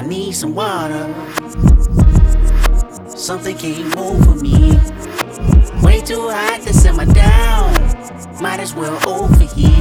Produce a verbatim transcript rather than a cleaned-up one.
I need some water. Something came over me. Way too hot to simmer down. Might as well overheat.